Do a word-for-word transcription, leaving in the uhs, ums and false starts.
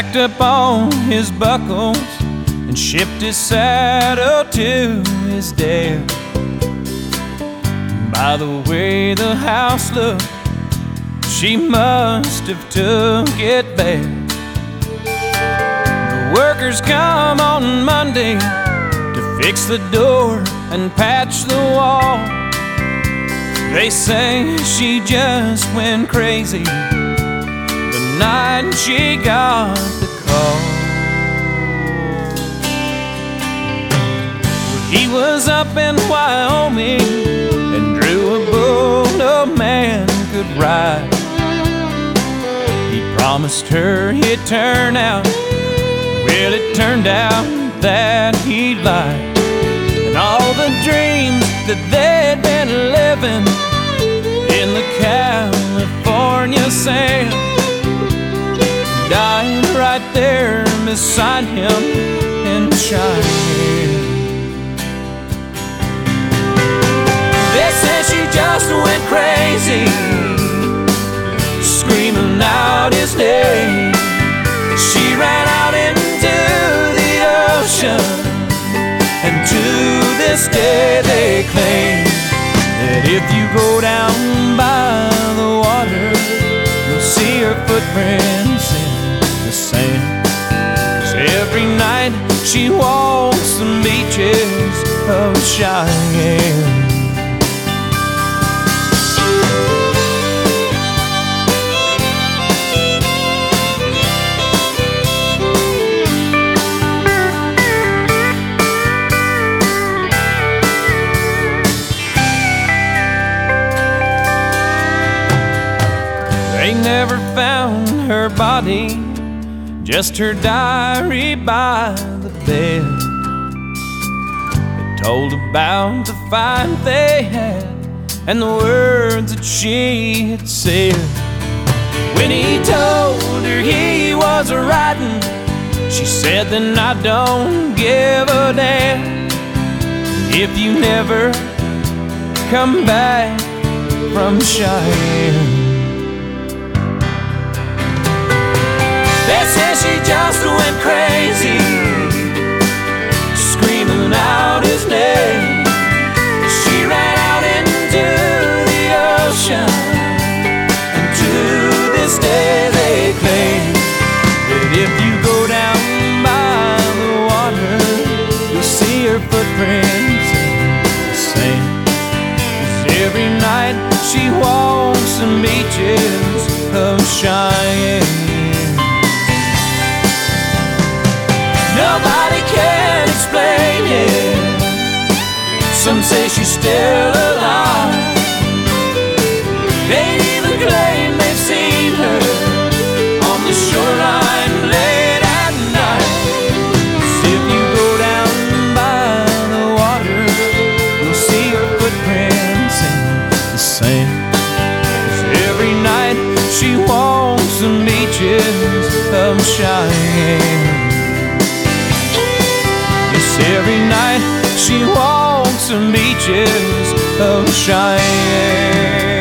packed up on his buckles and shipped his saddle to his dad. By the way the house looked, she must have took it bad. The workers come on Monday to fix the door and patch the wall. They say she just went crazy the night she got the call. He was up in Wyoming and drew a bull no man could ride. He promised her he'd turn out. Well, it turned out that he lied. And all the dreams that they'd been living in the California sand died right there beside him in Cheyenne. They say she just went crazy, screaming out his name. She ran out into the ocean, and to this day they claim that if you go down by the water, you'll see her footprints in the sand. 'Cause every night she walks the beaches of Cheyenne. They never found her body, just her diary by the bed. It told about the fight they had and the words that she had said. When he told her he was riding, she said, then I don't give a damn if you never come back from Cheyenne. They say she just went crazy, screaming out his name. She ran out into the ocean, and to this day they claim that if you go down by the water, you'll see her footprints in the sand. 'Cause every night she walks the beaches of Cheyenne. Nobody can explain it. Some say she's still alive. They even claim they've seen her on the shoreline late at night. 'Cause if you go down by the water, you'll see her footprints in the sand. 'Cause every night she walks the beaches of Cheyenne. Every night she walks the beaches of Cheyenne.